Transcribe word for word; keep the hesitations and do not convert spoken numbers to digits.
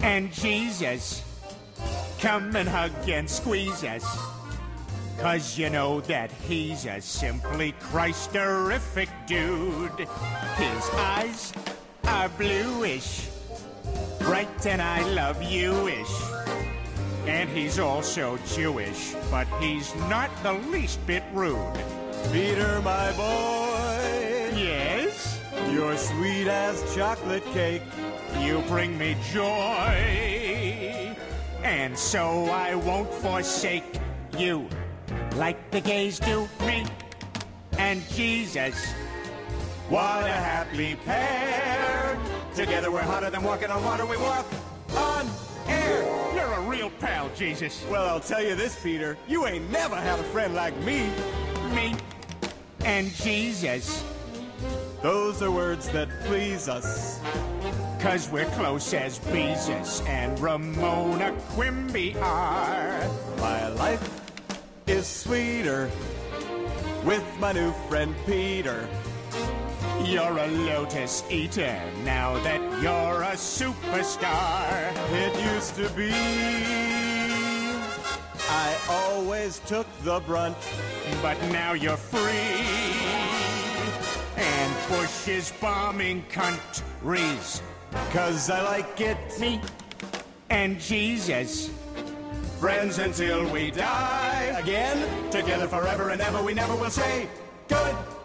and Jesus. Come and hug and squeeze us, 'cause you know that he's a simply Christ-terrific dude. His eyes are bluish, bright and I love you-ish. And he's also Jewish, but he's not the least bit rude. Peter, my boy. Yes? You're sweet as chocolate cake. You bring me joy, and so I won't forsake you like the gays do me and Jesus. What a happy pair. Together we're hotter than walking on water. We walk on air. You're a real pal, Jesus. Well, I'll tell you this, Peter. You ain't never had a friend like me. Me and Jesus. Those are words that please us, 'cause we're close as Beezus and Ramona Quimby are. My life is sweeter with my new friend Peter. You're a lotus eater now that you're a superstar. It used to be I always took the brunt, but now you're free. And Bush is bombing countries, 'cause I like it. Me and Jesus. Friends until we die. Again, together forever and ever, we never will say goodbye.